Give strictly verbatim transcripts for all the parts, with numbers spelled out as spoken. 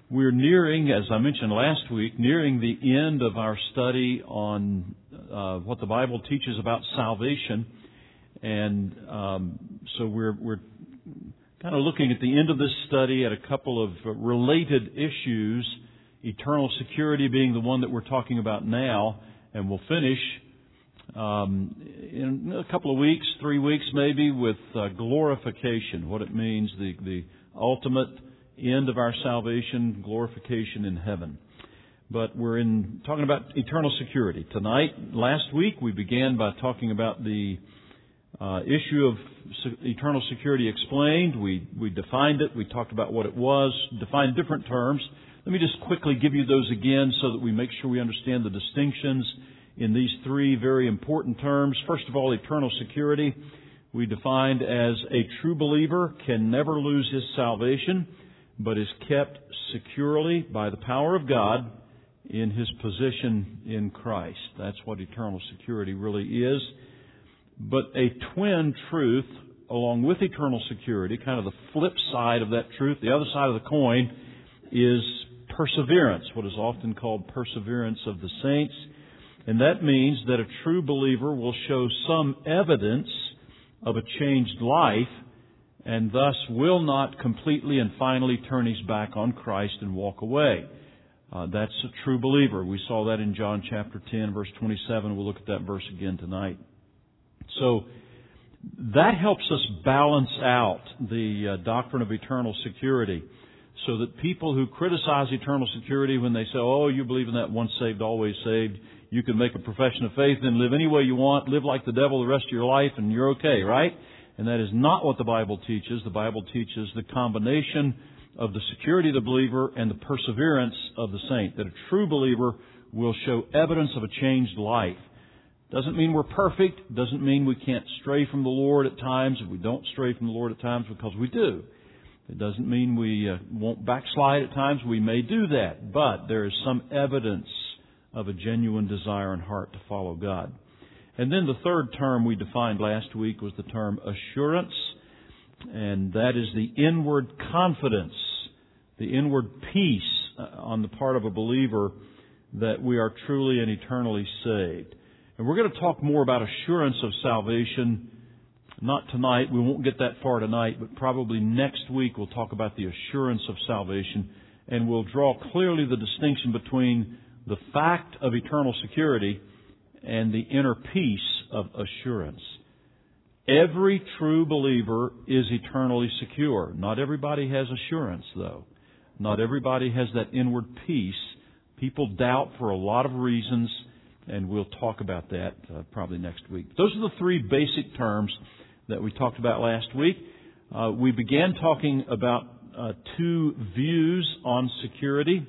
We're nearing, as I mentioned last week, nearing the end of our study on uh, what the Bible teaches about salvation. And um, so we're, we're kind of looking at the end of this study at a couple of related issues, eternal security being the one that we're talking about now, and we'll finish um, in a couple of weeks, three weeks maybe, with uh, glorification, what it means, the, the ultimate end of our salvation, glorification in heaven. But we're in talking about eternal security. Tonight, last week, we began by talking about the uh, issue of se- eternal security explained. We, we defined it. We talked about what it was, defined different terms. Let me just quickly give you those again so that we make sure we understand the distinctions in these three very important terms. First of all, eternal security we defined as a true believer can never lose his salvation, but is kept securely by the power of God in his position in Christ. That's what eternal security really is. But a twin truth, along with eternal security, kind of the flip side of that truth, the other side of the coin, is perseverance, what is often called perseverance of the saints. And that means that a true believer will show some evidence of a changed life, and thus will not completely and finally turn his back on Christ and walk away. Uh, that's a true believer. We saw that in John chapter ten, verse twenty-seven. We'll look at that verse again tonight. So that helps us balance out the uh, doctrine of eternal security, so that people who criticize eternal security when they say, oh, you believe in that once saved, always saved, you can make a profession of faith and live any way you want, live like the devil the rest of your life, and you're okay, right? And that is not what the Bible teaches. The Bible teaches the combination of the security of the believer and the perseverance of the saint, that a true believer will show evidence of a changed life. Doesn't mean we're perfect. Doesn't mean we can't stray from the Lord at times. We don't stray from the Lord at times, because we do. It doesn't mean we uh, won't backslide at times. We may do that. But there is some evidence of a genuine desire and heart to follow God. And then the third term we defined last week was the term assurance, and that is the inward confidence, the inward peace on the part of a believer that we are truly and eternally saved. And we're going to talk more about assurance of salvation, not tonight. We won't get that far tonight, but probably next week we'll talk about the assurance of salvation, and we'll draw clearly the distinction between the fact of eternal security and the inner peace of assurance. Every true believer is eternally secure. Not everybody has assurance, though. Not everybody has that inward peace. People doubt for a lot of reasons, and we'll talk about that uh, probably next week. Those are the three basic terms that we talked about last week. Uh, we began talking about uh, two views on security,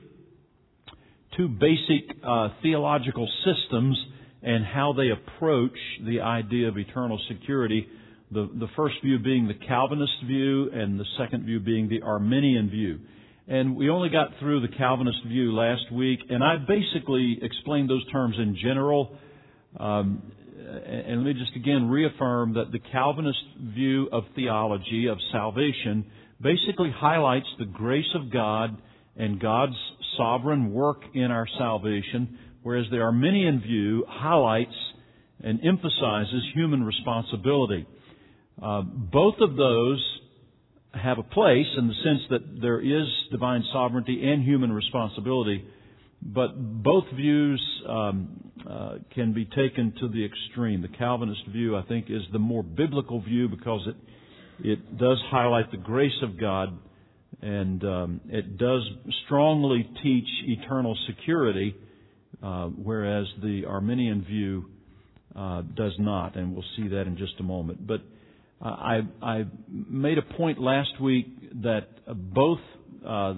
two basic uh, theological systems, and how they approach the idea of eternal security. The, the first view being the Calvinist view, and the second view being the Arminian view. And we only got through the Calvinist view last week, and I basically explained those terms in general. Um, and let me just again reaffirm that the Calvinist view of theology, of salvation, basically highlights the grace of God and God's sovereign work in our salvation, whereas the Arminian view highlights and emphasizes human responsibility. Uh, both of those have a place in the sense that there is divine sovereignty and human responsibility, but both views um, uh, can be taken to the extreme. The Calvinist view, I think, is the more biblical view, because it it does highlight the grace of God, and um, it does strongly teach eternal security, Uh, whereas the Arminian view uh, does not, and we'll see that in just a moment. But uh, I, I made a point last week that uh, both uh,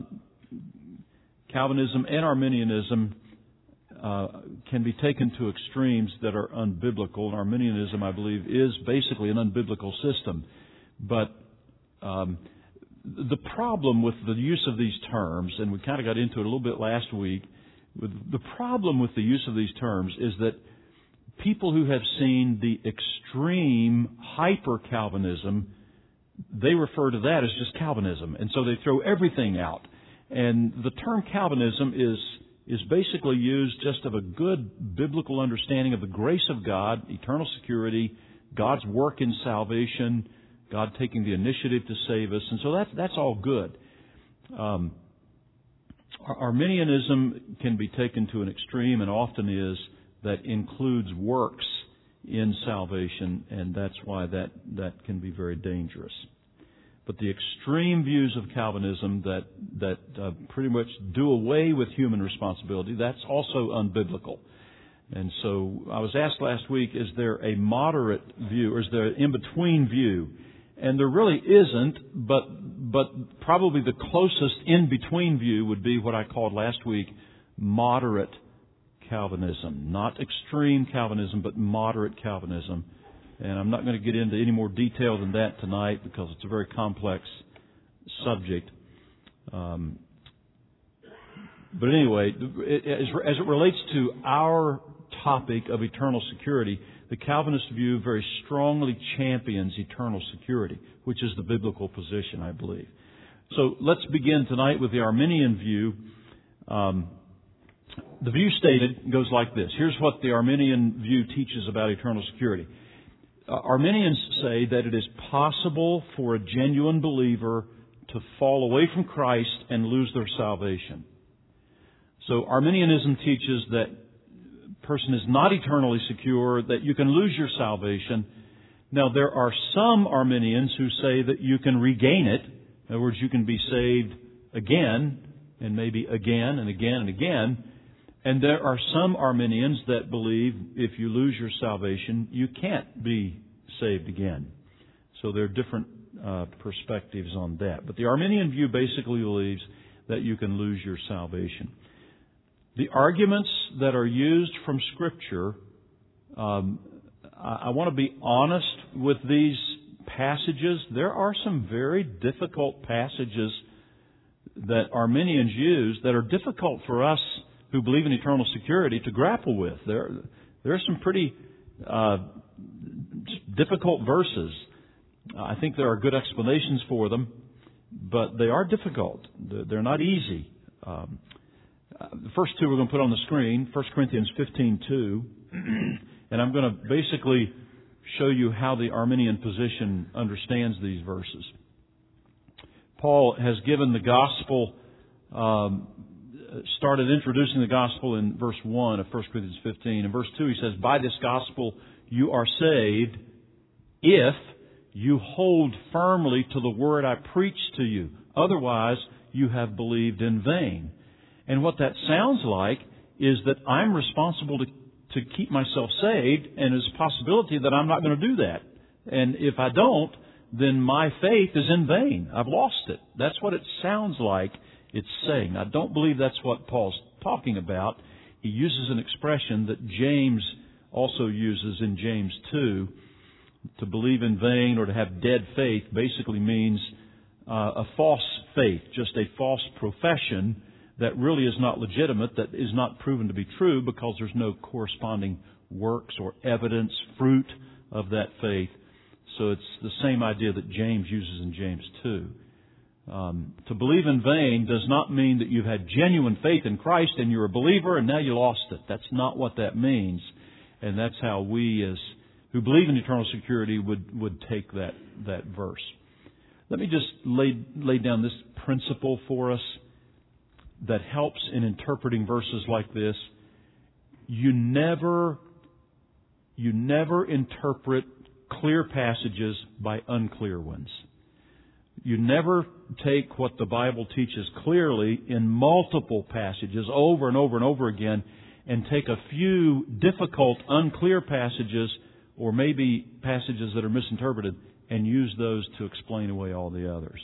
Calvinism and Arminianism uh, can be taken to extremes that are unbiblical. And Arminianism, I believe, is basically an unbiblical system. But um, the problem with the use of these terms, and we kind of got into it a little bit last week, the problem with the use of these terms is that people who have seen the extreme hyper-Calvinism, they refer to that as just Calvinism. And so they throw everything out. And the term Calvinism is is basically used just of a good biblical understanding of the grace of God, eternal security, God's work in salvation, God taking the initiative to save us. And so that's, that's all good. Um, Arminianism can be taken to an extreme, and often is, that includes works in salvation, and that's why that, that can be very dangerous. But the extreme views of Calvinism that that uh, pretty much do away with human responsibility, that's also unbiblical. And so I was asked last week, is there a moderate view, or is there an in-between view? And there really isn't, but but probably the closest in-between view would be what I called last week moderate Calvinism. Not extreme Calvinism, but moderate Calvinism. And I'm not going to get into any more detail than that tonight because it's a very complex subject. Um, but anyway, it, as, as it relates to our topic of eternal security, the Calvinist view very strongly champions eternal security, which is the biblical position, I believe. So let's begin tonight with the Arminian view. Um, the view stated goes like this. Here's what the Arminian view teaches about eternal security. Uh, Arminians say that it is possible for a genuine believer to fall away from Christ and lose their salvation. So Arminianism teaches that a person is not eternally secure, that you can lose your salvation. Now, there are some Arminians who say that you can regain it. In other words, you can be saved again, and maybe again and again and again. And there are some Arminians that believe if you lose your salvation, you can't be saved again. So there are different uh, perspectives on that. But the Arminian view basically believes that you can lose your salvation. The arguments that are used from Scripture, um, I, I want to be honest with these passages. There are some very difficult passages that Arminians use that are difficult for us who believe in eternal security to grapple with. There, there are some pretty uh, difficult verses. I think there are good explanations for them, but they are difficult. They're not easy. Um, the first two we're going to put on the screen, First Corinthians fifteen two, and I'm going to basically show you how the Arminian position understands these verses. Paul has given the gospel um, started introducing the gospel in verse one of First Corinthians fifteen. In verse two he says, by this gospel you are saved if you hold firmly to the word I preached to you. Otherwise you have believed in vain. And what that sounds like is that I'm responsible to, to keep myself saved, and there's a possibility that I'm not going to do that. And if I don't, then my faith is in vain. I've lost it. That's what it sounds like it's saying. I don't believe that's what Paul's talking about. He uses an expression that James also uses in James two. To believe in vain or to have dead faith basically means uh, a false faith, just a false profession that really is not legitimate, that is not proven to be true because there's no corresponding works or evidence, fruit of that faith. So it's the same idea that James uses in James two. Um, to believe in vain does not mean that you've had genuine faith in Christ and you're a believer and now you lost it. That's not what that means. And that's how we as who believe in eternal security would, would take that, that verse. Let me just lay, lay down this principle for us that helps in interpreting verses like this. You never, you never interpret clear passages by unclear ones. You never take what the Bible teaches clearly in multiple passages over and over and over again and take a few difficult, unclear passages or maybe passages that are misinterpreted and use those to explain away all the others.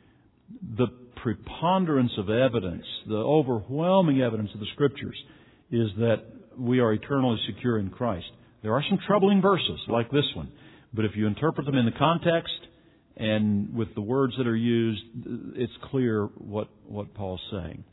The preponderance of evidence, the overwhelming evidence of the Scriptures is that we are eternally secure in Christ. There are some troubling verses like this one, but if you interpret them in the context and with the words that are used, it's clear what, what Paul's saying.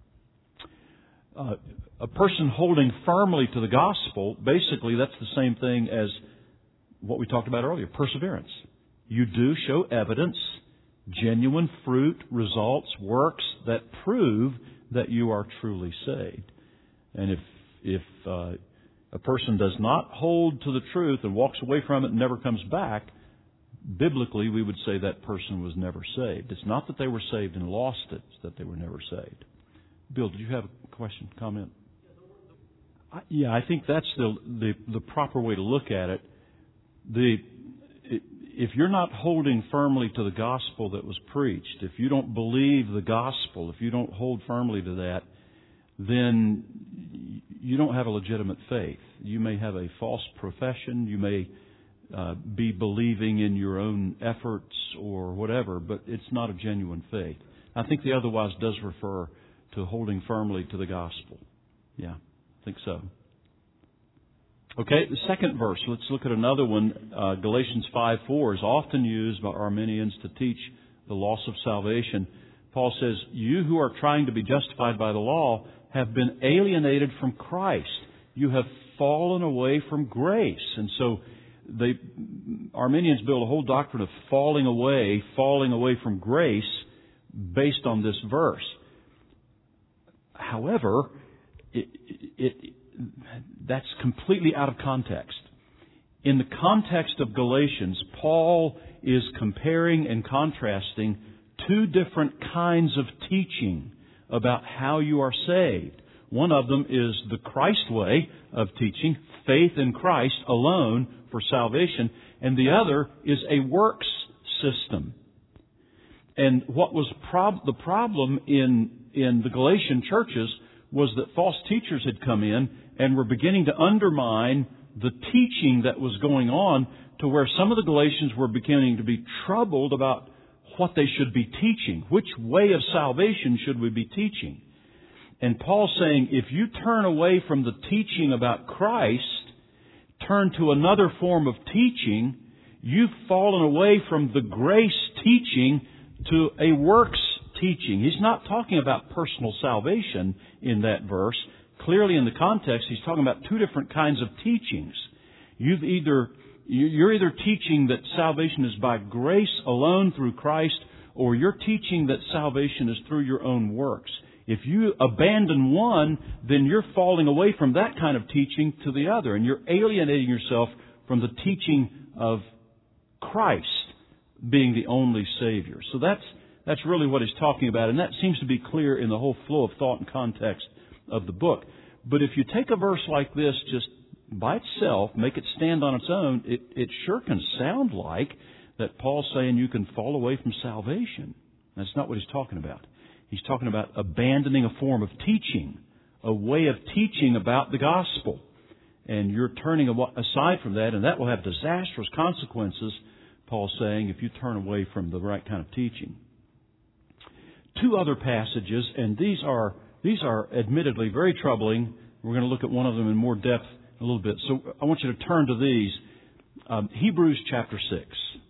Uh, a person holding firmly to the gospel, basically that's the same thing as what we talked about earlier, perseverance. You do show evidence genuine fruit, results, works that prove that you are truly saved. And if if uh, a person does not hold to the truth and walks away from it and never comes back, biblically we would say that person was never saved. It's not that they were saved and lost it, it's that they were never saved. Bill, did you have a question, comment? I, yeah, I think that's the, the the proper way to look at it. The if you're not holding firmly to the gospel that was preached, if you don't believe the gospel, if you don't hold firmly to that, then you don't have a legitimate faith. You may have a false profession. You may uh, be believing in your own efforts or whatever, but it's not a genuine faith. I think the otherwise does refer to holding firmly to the gospel. Yeah, I think so. Okay, the second verse. Let's look at another one. Uh, Galatians five four is often used by Arminians to teach the loss of salvation. Paul says, "You who are trying to be justified by the law have been alienated from Christ. You have fallen away from grace." And so the Arminians build a whole doctrine of falling away, falling away from grace based on this verse. However, it, it, it, that's completely out of context. In the context of Galatians, Paul is comparing and contrasting two different kinds of teaching about how you are saved. One of them is the Christ way of teaching, faith in Christ alone for salvation, and the other is a works system. And what was prob- the problem in in the Galatian churches was that false teachers had come in and were beginning to undermine the teaching that was going on, to where some of the Galatians were beginning to be troubled about what they should be teaching. Which way of salvation should we be teaching? And Paul's saying, if you turn away from the teaching about Christ, turn to another form of teaching, you've fallen away from the grace teaching to a works teaching. He's not talking about personal salvation in that verse. Clearly in the context, he's talking about two different kinds of teachings. You've either, you're either teaching that salvation is by grace alone through Christ, or you're teaching that salvation is through your own works. If you abandon one, then you're falling away from that kind of teaching to the other, and you're alienating yourself from the teaching of Christ being the only Savior. So that's that's really what he's talking about, and that seems to be clear in the whole flow of thought and context of the book. But if you take a verse like this just by itself, make it stand on its own, it, it sure can sound like that Paul's saying you can fall away from salvation. That's not what he's talking about. He's talking about abandoning a form of teaching, a way of teaching about the gospel. And you're turning aside from that, and that will have disastrous consequences, Paul's saying, if you turn away from the right kind of teaching. Two other passages, and these are these are admittedly very troubling. We're going to look at one of them in more depth in a little bit. So I want you to turn to these. Um, Hebrews chapter six.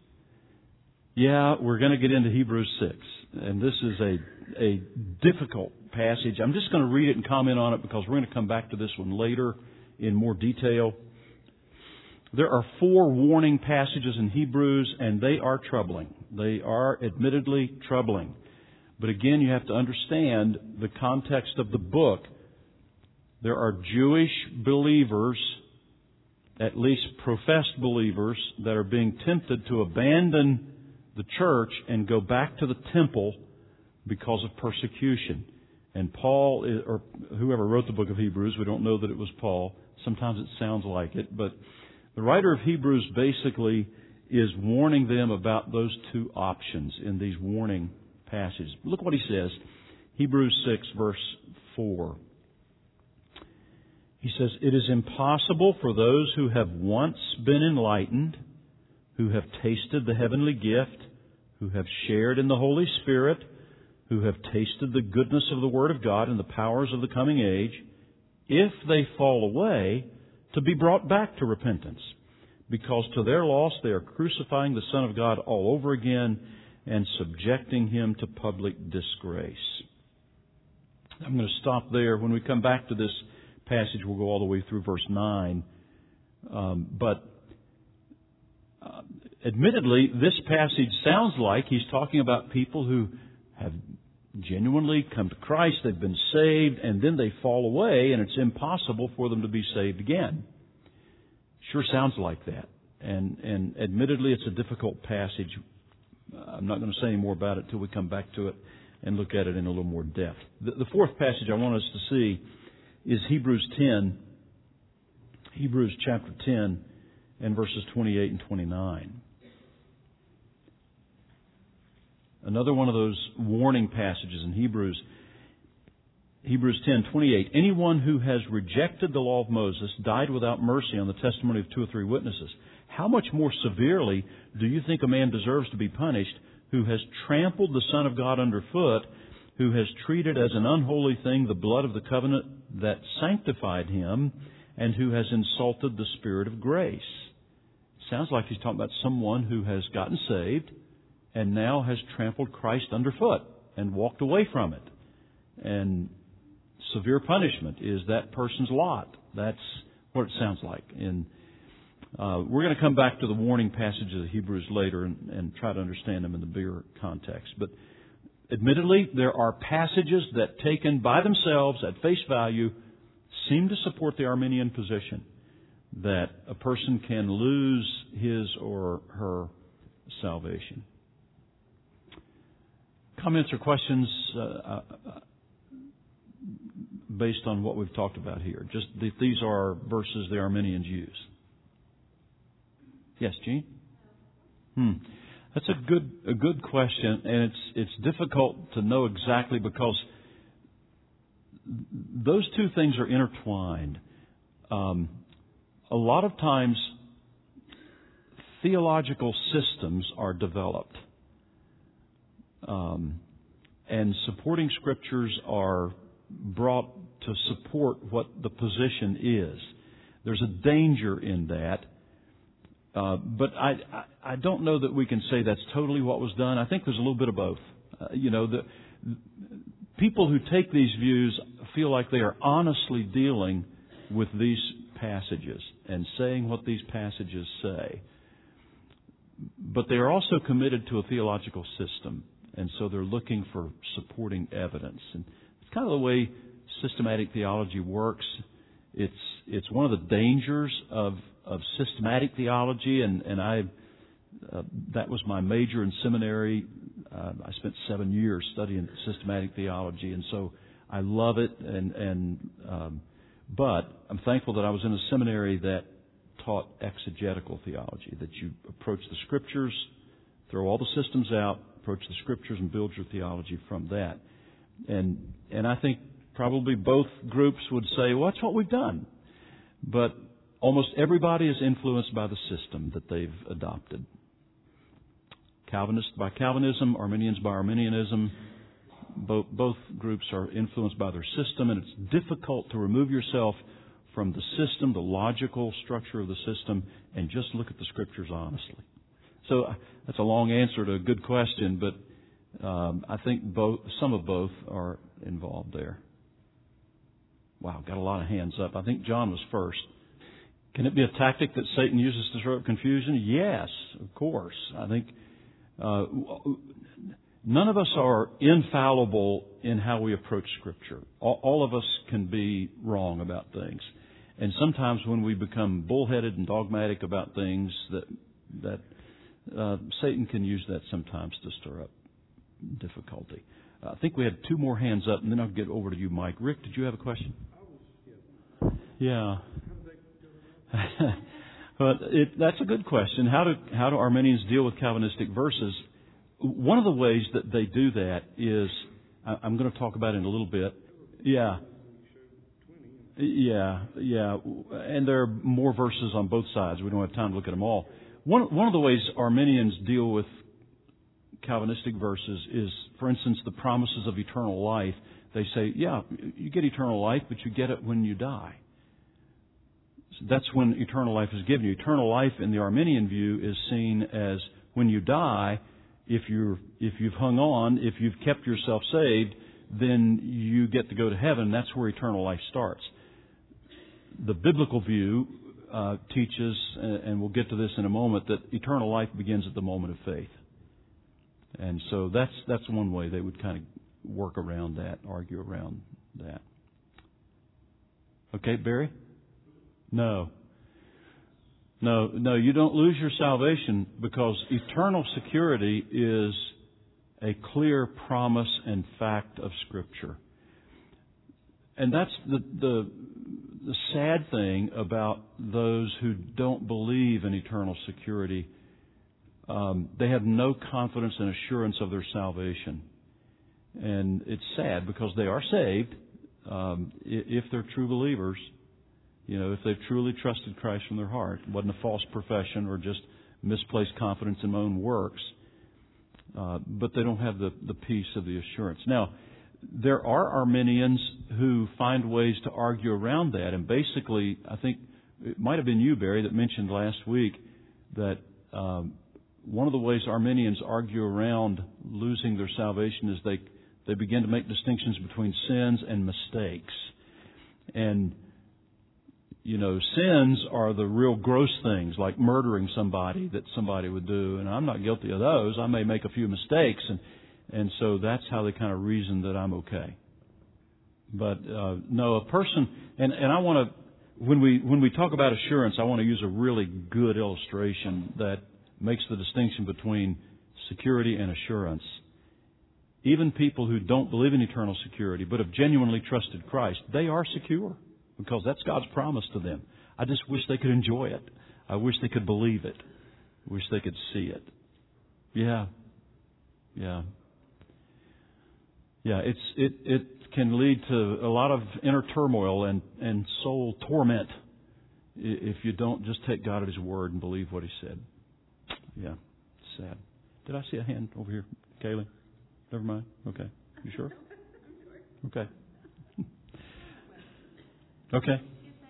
Yeah, we're going to get into Hebrews six. And this is a a difficult passage. I'm just going to read it and comment on it because we're going to come back to this one later in more detail. There are four warning passages in Hebrews, and they are troubling. They are admittedly troubling. But again, you have to understand the context of the book. There are Jewish believers, at least professed believers, that are being tempted to abandon the church and go back to the temple because of persecution. And Paul, or whoever wrote the book of Hebrews, we don't know that it was Paul. Sometimes it sounds like it. But the writer of Hebrews basically is warning them about those two options in these warning passages. Look what he says. Hebrews six, verse four. He says, "It is impossible for those who have once been enlightened, who have tasted the heavenly gift, who have shared in the Holy Spirit, who have tasted the goodness of the Word of God and the powers of the coming age, if they fall away, to be brought back to repentance. Because to their loss they are crucifying the Son of God all over again and subjecting Him to public disgrace." I'm going to stop there. When we come back to this passage, we'll go all the way through verse nine. Um, but uh, admittedly, this passage sounds like he's talking about people who have genuinely come to Christ, they've been saved, and then they fall away, and it's impossible for them to be saved again. Sure sounds like that. And, and admittedly, it's a difficult passage. I'm not going to say any more about it until we come back to it and look at it in a little more depth. The, the fourth passage I want us to see is Hebrews ten, Hebrews chapter ten, and verses twenty-eight and twenty-nine. Another one of those warning passages in Hebrews. Hebrews ten twenty-eight. Anyone who has rejected the law of Moses died without mercy on the testimony of two or three witnesses. How much more severely do you think a man deserves to be punished who has trampled the Son of God underfoot, who has treated as an unholy thing the blood of the covenant that sanctified him, and who has insulted the Spirit of grace? Sounds like he's talking about someone who has gotten saved and now has trampled Christ underfoot and walked away from it. And severe punishment is that person's lot. That's what it sounds like. And uh, we're going to come back to the warning passages of Hebrews later and, and try to understand them in the bigger context. But admittedly, there are passages that, taken by themselves at face value, seem to support the Arminian position that a person can lose his or her salvation. Comments or questions uh, uh, based on what we've talked about here? Just that these are verses the Arminians use. Yes, Gene? Hmm. That's a good a good question, and it's it's difficult to know exactly because those two things are intertwined. Um, a lot of times, theological systems are developed. Um, and supporting scriptures are brought to support what the position is. There's a danger in that. Uh, but I, I, I don't know that we can say that's totally what was done. I think there's a little bit of both. Uh, you know, the people who take these views feel like they are honestly dealing with these passages and saying what these passages say. But they are also committed to a theological system. And so they're looking for supporting evidence. And it's kind of the way systematic theology works. It's it's one of the dangers of of systematic theology, and and I uh, that was my major in seminary. Uh, I spent seven years studying systematic theology, and so I love it. And and um, but I'm thankful that I was in a seminary that taught exegetical theology, that you approach the Scriptures, throw all the systems out, approach the Scriptures, and build your theology from that. And and I think probably both groups would say, well, that's what we've done. But almost everybody is influenced by the system that they've adopted. Calvinists by Calvinism, Arminians by Arminianism. Both, both groups are influenced by their system, and it's difficult to remove yourself from the system, the logical structure of the system, and just look at the Scriptures honestly. So that's a long answer to a good question, but um, I think both, some of both are involved there. Wow, got a lot of hands up. I think John was first. Can it be a tactic that Satan uses to stir up confusion? Yes, of course. I think uh, none of us are infallible in how we approach Scripture. All, all of us can be wrong about things. And sometimes when we become bullheaded and dogmatic about things, that that uh, Satan can use that sometimes to stir up difficulty. Uh, I think we had two more hands up, and then I'll get over to you, Mike. Rick, did you have a question? Yeah. But it, that's a good question. How do how do Arminians deal with Calvinistic verses? One of the ways that they do that is, I'm going to talk about it in a little bit. Yeah. Yeah, yeah. And there are more verses on both sides. We don't have time to look at them all. One one of the ways Arminians deal with Calvinistic verses is, for instance, the promises of eternal life. They say, yeah, you get eternal life, but you get it when you die. So that's when eternal life is given you. Eternal life in the Arminian view is seen as when you die, if you're if you've hung on, if you've kept yourself saved, then you get to go to heaven. That's where eternal life starts. The biblical view uh, teaches, and we'll get to this in a moment, that eternal life begins at the moment of faith. And so that's that's one way they would kind of work around that, argue around that. Okay, Barry? No. No, no, you don't lose your salvation, because eternal security is a clear promise and fact of Scripture. And that's the, the the sad thing about those who don't believe in eternal security. Um, they have no confidence and assurance of their salvation. And it's sad, because they are saved um, if they're true believers. You know, if they've truly trusted Christ from their heart. It wasn't a false profession or just misplaced confidence in my own works. Uh, but they don't have the, the peace of the assurance. Now, there are Arminians who find ways to argue around that. And basically, I think it might have been you, Barry, that mentioned last week that um, one of the ways Arminians argue around losing their salvation is they, they begin to make distinctions between sins and mistakes. And You know, sins are the real gross things, like murdering somebody that somebody would do. And I'm not guilty of those. I may make a few mistakes. And, and so that's how they kind of reason that I'm okay. But, uh, no, a person, and, and I want to, when we, when we talk about assurance, I want to use a really good illustration that makes the distinction between security and assurance. Even people who don't believe in eternal security, but have genuinely trusted Christ, they are secure. Because that's God's promise to them. I just wish they could enjoy it. I wish they could believe it. I wish they could see it. Yeah. Yeah. Yeah, it's it, it can lead to a lot of inner turmoil and, and soul torment if you don't just take God at His word and believe what He said. Yeah. Sad. Did I see a hand over here, Kaylee? Never mind. Okay. You sure? Okay. Okay.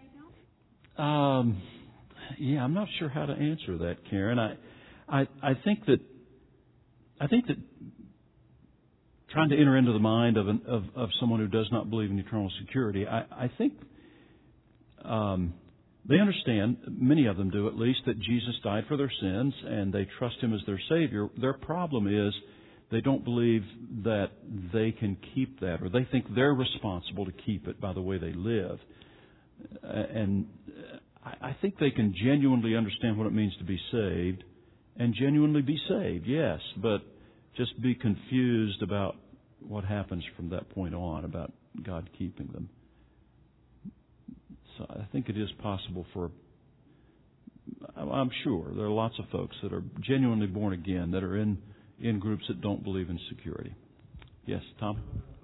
Um, yeah, I'm not sure how to answer that, Karen. I, I, I think that, I think that trying to enter into the mind of an, of, of someone who does not believe in eternal security, I, I think um, they understand, many of them do at least, that Jesus died for their sins and they trust Him as their Savior. Their problem is they don't believe that they can keep that, or they think they're responsible to keep it by the way they live. And I think they can genuinely understand what it means to be saved and genuinely be saved, yes, but just be confused about what happens from that point on, about God keeping them. So I think it is possible for, I'm sure, there are lots of folks that are genuinely born again that are in, in groups that don't believe in security. Yes, Tom?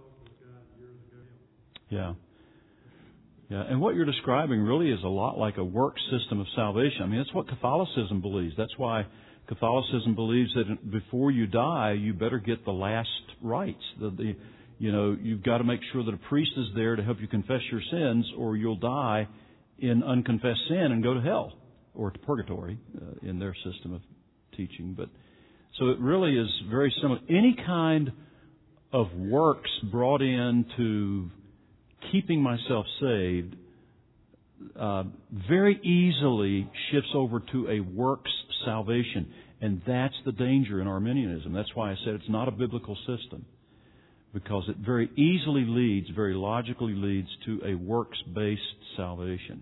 Yeah. Yeah, and what you're describing really is a lot like a work system of salvation. I mean, that's what Catholicism believes. That's why Catholicism believes that before you die, you better get the last rites. The, the, you know, you've got to make sure that a priest is there to help you confess your sins, or you'll die in unconfessed sin and go to hell or to purgatory uh, in their system of teaching. But so it really is very similar. Any kind of works brought in to keeping myself saved uh, very easily shifts over to a works salvation. And that's the danger in Arminianism. That's why I said it's not a biblical system. Because it very easily leads, very logically leads to a works-based salvation.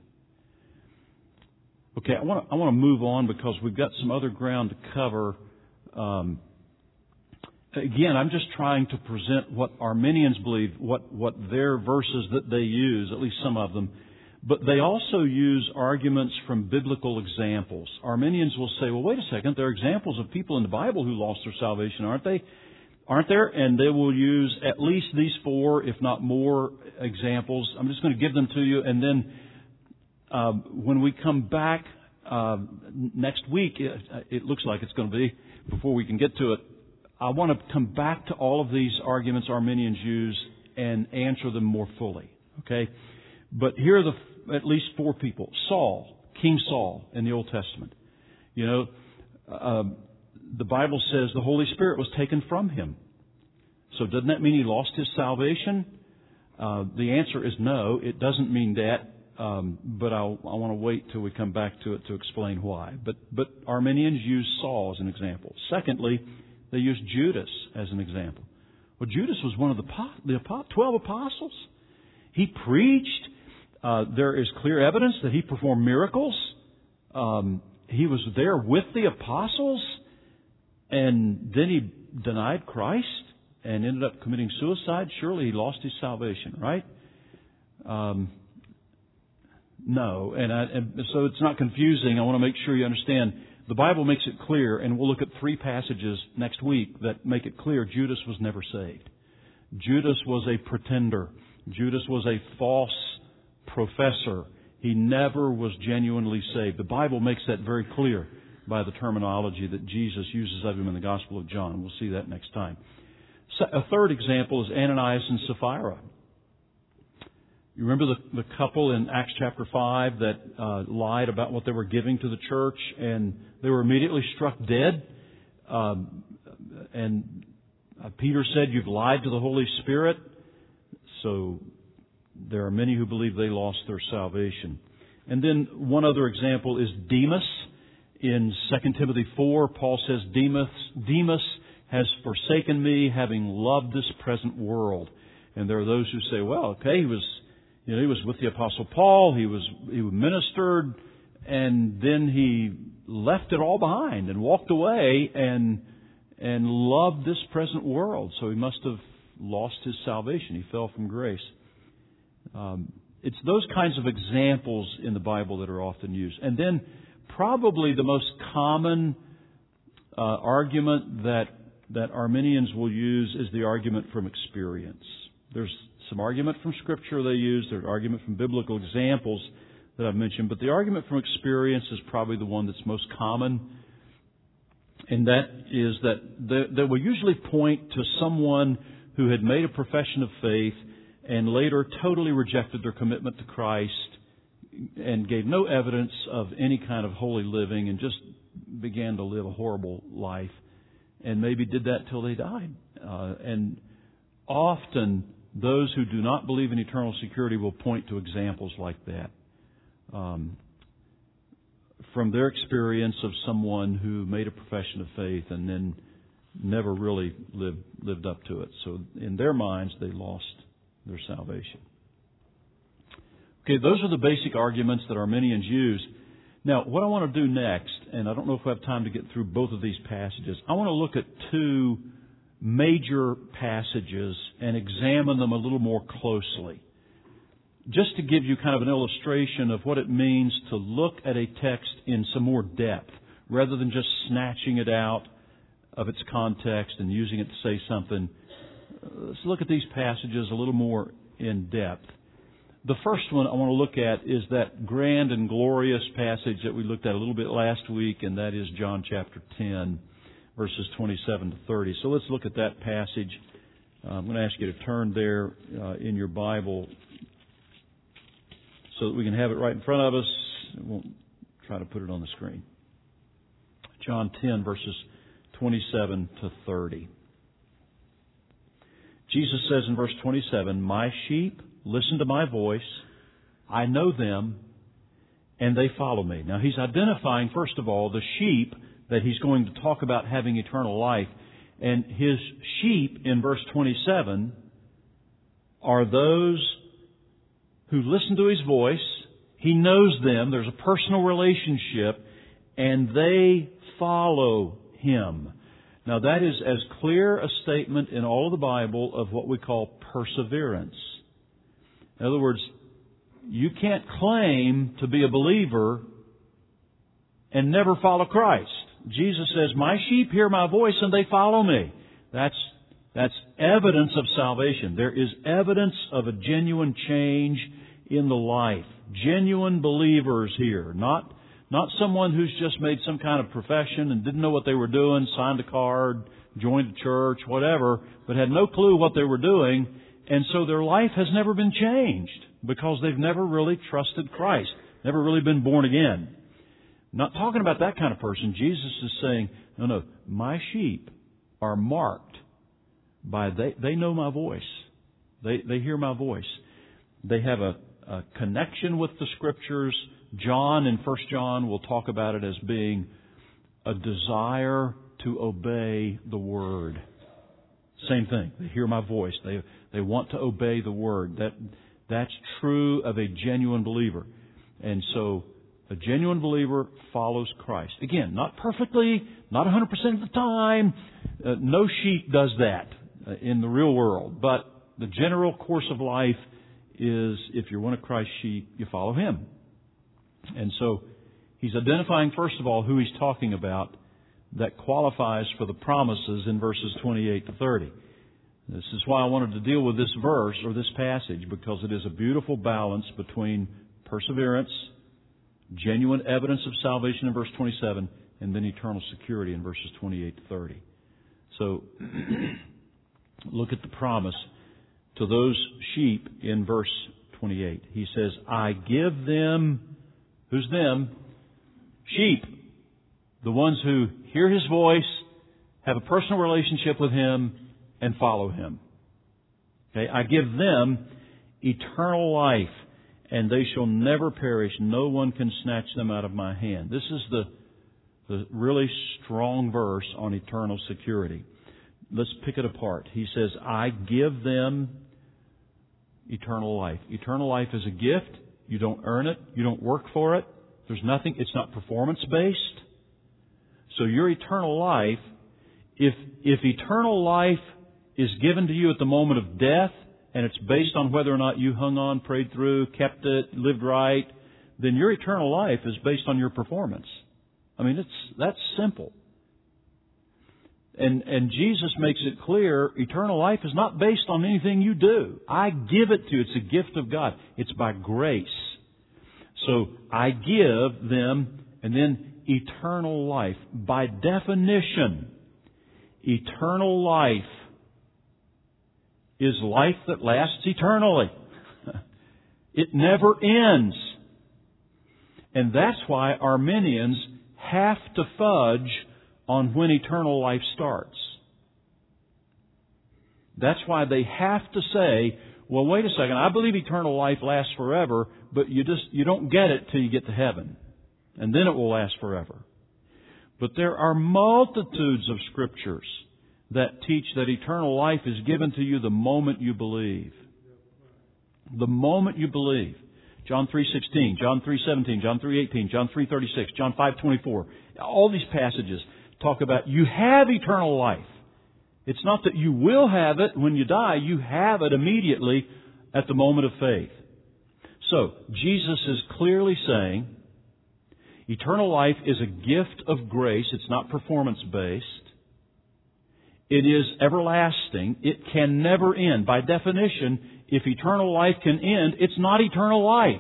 Okay, I want to, I want to move on because we've got some other ground to cover. Um, Again, I'm just trying to present what Arminians believe, what, what their verses that they use, at least some of them. But they also use arguments from biblical examples. Arminians will say, well, wait a second, there are examples of people in the Bible who lost their salvation, aren't they? Aren't there? And they will use at least these four, if not more, examples. I'm just going to give them to you. And then uh, when we come back uh, next week, it, it looks like it's going to be, before we can get to it, I want to come back to all of these arguments Arminians use and answer them more fully. Okay? But here are the at least four people. Saul, King Saul in the Old Testament. You know, uh, the Bible says the Holy Spirit was taken from him. So doesn't that mean he lost his salvation? Uh, the answer is no. It doesn't mean that. um, but I'll, I want to wait till we come back to it to explain why. But, but Arminians use Saul as an example. Secondly, they use Judas as an example. Well, Judas was one of the, the twelve apostles. He preached. Uh, there is clear evidence that he performed miracles. Um, he was there with the apostles, and then he denied Christ and ended up committing suicide. Surely he lost his salvation, right? Um, no, and, I, and so it's not confusing. I want to make sure you understand. The Bible makes it clear, and we'll look at three passages next week that make it clear Judas was never saved. Judas was a pretender. Judas was a false professor. He never was genuinely saved. The Bible makes that very clear by the terminology that Jesus uses of him in the Gospel of John. We'll see that next time. A third example is Ananias and Sapphira. You remember the, the couple in Acts chapter five that uh, lied about what they were giving to the church, and they were immediately struck dead? Um, and uh, Peter said, "You've lied to the Holy Spirit." So there are many who believe they lost their salvation. And then one other example is Demas. In Second Timothy four, Paul says, Demas, Demas has forsaken me, having loved this present world. And there are those who say, well, okay, he was, you know, he was with the Apostle Paul, he was, he ministered, and then he left it all behind and walked away and, and loved this present world. So he must have lost his salvation. He fell from grace. Um, it's those kinds of examples in the Bible that are often used. And then probably the most common uh, argument that that Arminians will use is the argument from experience. There's some argument from Scripture they use. There's argument from biblical examples that I've mentioned. But the argument from experience is probably the one that's most common. And that is that they, they will usually point to someone who had made a profession of faith and later totally rejected their commitment to Christ and gave no evidence of any kind of holy living and just began to live a horrible life and maybe did that till they died. Uh, and often those who do not believe in eternal security will point to examples like that um, from their experience of someone who made a profession of faith and then never really lived lived up to it. So in their minds, they lost their salvation. Okay, those are the basic arguments that Arminians use. Now, what I want to do next, and I don't know if we have time to get through both of these passages, I want to look at two major passages and examine them a little more closely, just to give you kind of an illustration of what it means to look at a text in some more depth, rather than just snatching it out of its context and using it to say something. Let's look at these passages a little more in depth. The first one I want to look at is that grand and glorious passage that we looked at a little bit last week, and that is John chapter ten, verses twenty-seven to thirty. So let's look at that passage. Uh, I'm going to ask you to turn there uh, in your Bible so that we can have it right in front of us. I won't try to put it on the screen. John ten, verses twenty-seven to thirty. Jesus says in verse twenty-seven, "My sheep listen to my voice. I know them, and they follow me." Now, he's identifying, first of all, the sheep that he's going to talk about having eternal life. And his sheep, in verse twenty-seven, are those who listen to his voice. He knows them. There's a personal relationship, and they follow him. Now, that is as clear a statement in all of the Bible of what we call perseverance. In other words, you can't claim to be a believer and never follow Christ. Jesus says, "My sheep hear my voice and they follow me." That's, that's evidence of salvation. There is evidence of a genuine change in the life. Genuine believers here. Not, not someone who's just made some kind of profession and didn't know what they were doing, signed a card, joined a church, whatever, but had no clue what they were doing. And so their life has never been changed because they've never really trusted Christ, never really been born again. Not talking about that kind of person. Jesus is saying, no, no, my sheep are marked by, they, they know my voice. They, they hear my voice. They have a, a connection with the Scriptures. John in First John will talk about it as being a desire to obey the Word. Same thing. They hear my voice. They they want to obey the Word. That that's true of a genuine believer. And so a genuine believer follows Christ. Again, not perfectly, not one hundred percent of the time. Uh, no sheep does that uh, in the real world. But the general course of life is, if you're one of Christ's sheep, you follow Him. And so He's identifying, first of all, who He's talking about that qualifies for the promises in verses twenty-eight to thirty. This is why I wanted to deal with this verse or this passage, because it is a beautiful balance between perseverance, genuine evidence of salvation in verse twenty-seven, and then eternal security in verses twenty-eight to thirty. So, look at the promise to those sheep in verse twenty-eight. He says, I give them, who's them? Sheep. The ones who hear His voice, have a personal relationship with Him, and follow Him. Okay, I give them eternal life, and they shall never perish. No one can snatch them out of my hand. This is the, the really strong verse on eternal security. Let's pick it apart. He says, I give them eternal life. Eternal life is a gift. You don't earn it. You don't work for it. There's nothing. It's not performance-based. So your eternal life, if if eternal life is given to you at the moment of death, and it's based on whether or not you hung on, prayed through, kept it, lived right, then your eternal life is based on your performance. I mean, it's that's simple. And and Jesus makes it clear, eternal life is not based on anything you do. I give it to you. It's a gift of God. It's by grace. So I give them, and then eternal life. By definition, eternal life is life that lasts eternally. It never ends. And that's why Arminians have to fudge on when eternal life starts. That's why they have to say, well, wait a second, I believe eternal life lasts forever, but you just you don't get it till you get to heaven. And then it will last forever. But there are multitudes of Scriptures that teach that eternal life is given to you the moment you believe. The moment you believe. John three sixteen, John three seventeen, John three eighteen, John three thirty-six, John five twenty-four. All these passages talk about you have eternal life. It's not that you will have it when you die. You have it immediately at the moment of faith. So, Jesus is clearly saying eternal life is a gift of grace. It's not performance-based. It is everlasting. It can never end. By definition, if eternal life can end, it's not eternal life.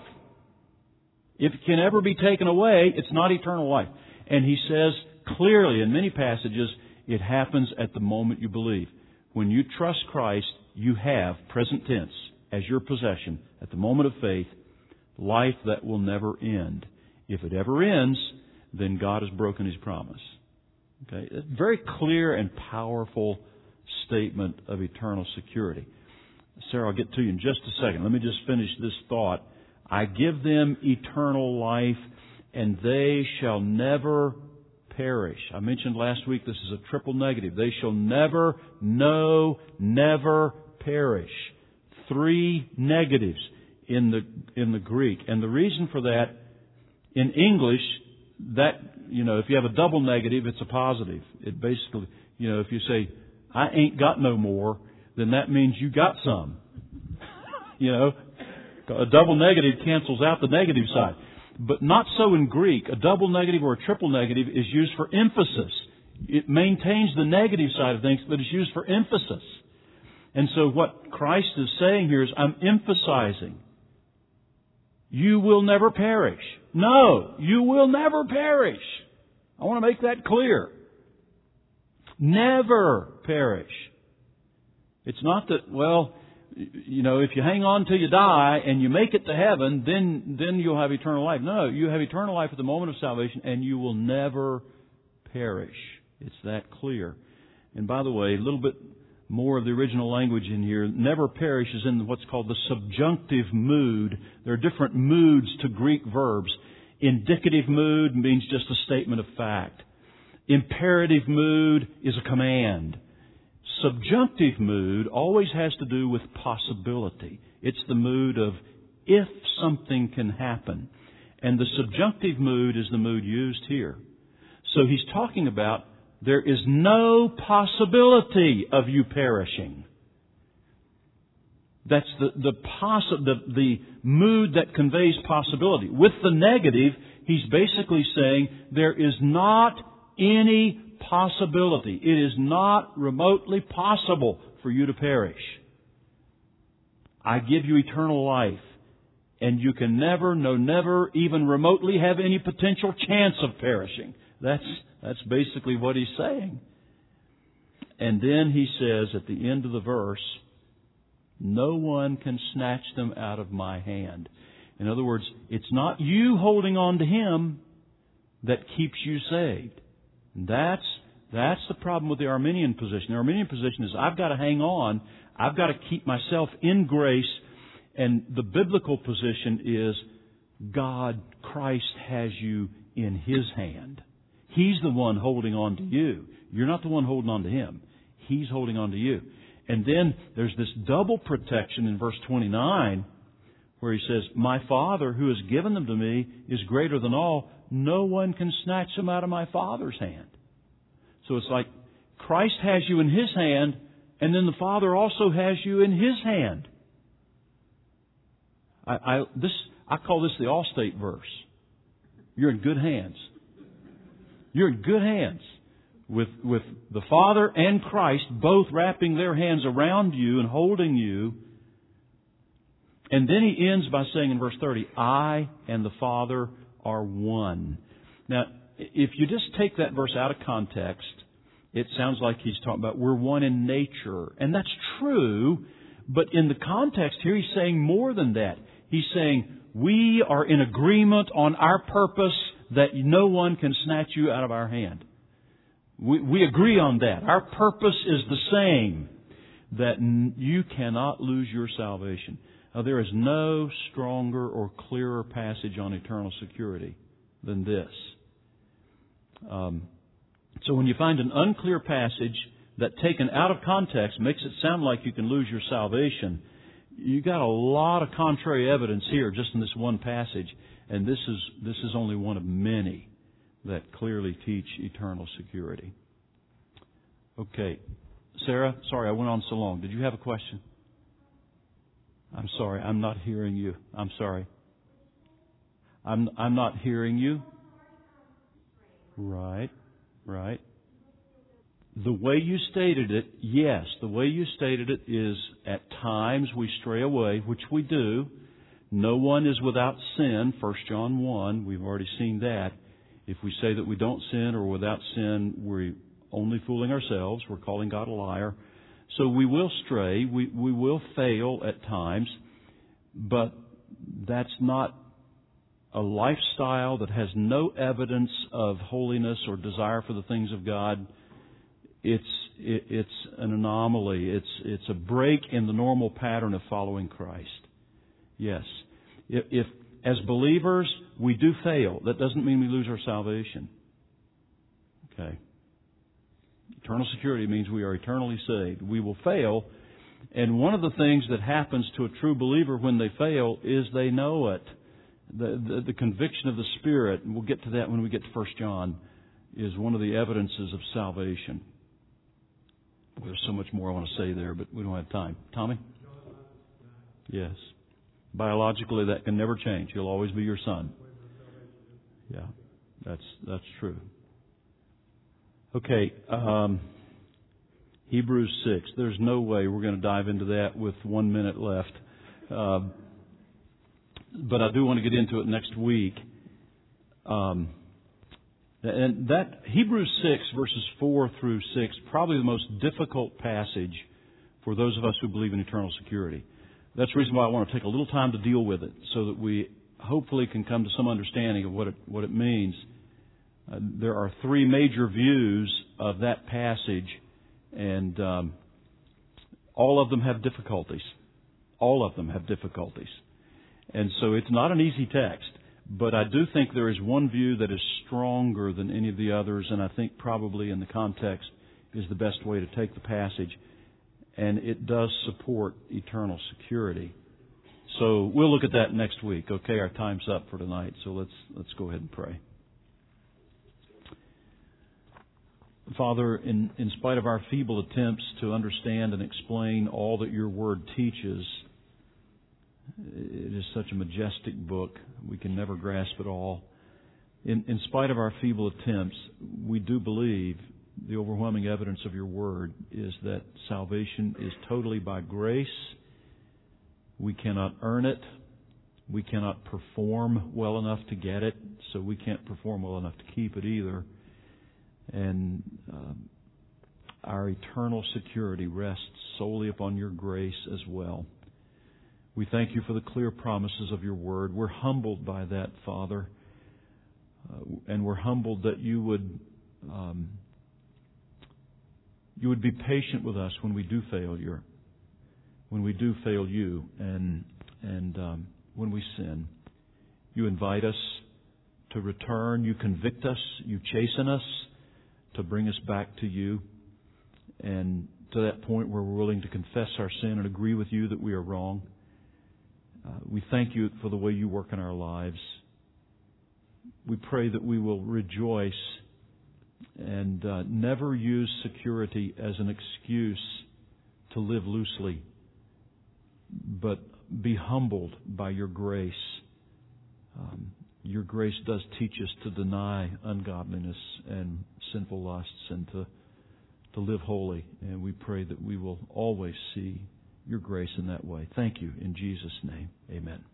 If it can ever be taken away, it's not eternal life. And He says clearly in many passages, it happens at the moment you believe. When you trust Christ, you have, present tense, as your possession, at the moment of faith, life that will never end. If it ever ends, then God has broken His promise. Okay, a very clear and powerful statement of eternal security. Sarah, I'll get to you in just a second. Let me just finish this thought. I give them eternal life, and they shall never perish. I mentioned last week this is a triple negative. They shall never, no, never perish. Three negatives in the in the Greek. And the reason for that, in English, that, you know, if you have a double negative, it's a positive. It basically, you know, if you say, I ain't got no more, then that means you got some. You know, a double negative cancels out the negative side. But not so in Greek. A double negative or a triple negative is used for emphasis. It maintains the negative side of things, but it's used for emphasis. And so what Christ is saying here is, I'm emphasizing, you will never perish. No, you will never perish. I want to make that clear. Never perish. It's not that, well, you know, if you hang on till you die and you make it to heaven, then then you'll have eternal life. No, you have eternal life at the moment of salvation, and you will never perish. It's that clear. And by the way, a little bit more of the original language in here. Never perish is in what's called the subjunctive mood. There are different moods to Greek verbs. Indicative mood means just a statement of fact. Imperative mood is a command. Subjunctive mood always has to do with possibility. It's the mood of if something can happen. And the subjunctive mood is the mood used here. So he's talking about there is no possibility of you perishing. That's the the, possi- the the mood that conveys possibility. With the negative, he's basically saying there is not any possibility. It is not remotely possible for you to perish. I give you eternal life, and you can never, no never, even remotely have any potential chance of perishing. That's that's basically what he's saying. And then he says at the end of the verse, no one can snatch them out of my hand. In other words, it's not you holding on to Him that keeps you saved. And that's that's the problem with the Arminian position. The Arminian position is I've got to hang on. I've got to keep myself in grace. And the biblical position is God, Christ has you in His hand. He's the one holding on to you. You're not the one holding on to Him. He's holding on to you. And then there's this double protection in verse twenty-nine where he says, my Father who has given them to me is greater than all. No one can snatch them out of my Father's hand. So it's like Christ has you in His hand, and then the Father also has you in His hand. I, I, this, I call this the Allstate verse. You're in good hands. You're in good hands with, with the Father and Christ both wrapping their hands around you and holding you. And then he ends by saying in verse thirty, I and the Father are one. Now, if you just take that verse out of context, it sounds like he's talking about we're one in nature. And that's true, but in the context here, he's saying more than that. He's saying we are in agreement on our purpose that no one can snatch you out of our hand. We, we agree on that. Our purpose is the same, that n- you cannot lose your salvation. Now, there is no stronger or clearer passage on eternal security than this. Um, so when you find an unclear passage that taken out of context makes it sound like you can lose your salvation, you got a lot of contrary evidence here just in this one passage, and this is this is only one of many that clearly teach eternal security. Okay. Sarah, sorry I went on so long. Did you have a question? I'm sorry, I'm not hearing you. I'm sorry. I'm I'm not hearing you. Right, right. The way you stated it, yes, the way you stated it is at times we stray away, which we do. No one is without sin, First John one. We've already seen that. If we say that we don't sin or without sin, we're only fooling ourselves. We're calling God a liar. So we will stray. We, we will fail at times. But that's not a lifestyle that has no evidence of holiness or desire for the things of God. It's it, it's an anomaly. It's it's a break in the normal pattern of following Christ. Yes. If, if as believers we do fail, that doesn't mean we lose our salvation. Okay. Eternal security means we are eternally saved. We will fail, and one of the things that happens to a true believer when they fail is they know it. The, the, the conviction of the Spirit, and we'll get to that when we get to First John, is one of the evidences of salvation. Well, there's so much more I want to say there, but we don't have time. Tommy? Yes. Biologically, that can never change. He'll always be your son. Yeah, that's that's true. Okay, um, Hebrews six. There's no way we're going to dive into that with one minute left. Uh, but I do want to get into it next week. Um, and that Hebrews six, verses four through six, probably the most difficult passage for those of us who believe in eternal security. That's the reason why I want to take a little time to deal with it, so that we hopefully can come to some understanding of what it what it means. Uh, there are three major views of that passage, and um, all of them have difficulties. All of them have difficulties. And so it's not an easy text. But I do think there is one view that is stronger than any of the others, and I think probably in the context is the best way to take the passage. And it does support eternal security. So we'll look at that next week. Okay, our time's up for tonight, so let's let's go ahead and pray. Father, in, in spite of our feeble attempts to understand and explain all that your Word teaches, it is such a majestic book. We can never grasp it all. In, in spite of our feeble attempts, we do believe the overwhelming evidence of your Word is that salvation is totally by grace. We cannot earn it. We cannot perform well enough to get it, so we can't perform well enough to keep it either. And um, our eternal security rests solely upon your grace as well. We thank you for the clear promises of your word. We're humbled by that, Father. Uh, and we're humbled that you would um, you would be patient with us when we do fail your, when we do fail you, and and um, when we sin. You invite us to return. You convict us. You chasten us to bring us back to you, and to that point where we're willing to confess our sin and agree with you that we are wrong. Uh, we thank you for the way you work in our lives. We pray that we will rejoice and uh, never use security as an excuse to live loosely, but be humbled by your grace. Um, your grace does teach us to deny ungodliness and sinful lusts and to to live holy. And we pray that we will always see your grace in that way. Thank you. In Jesus' name, amen.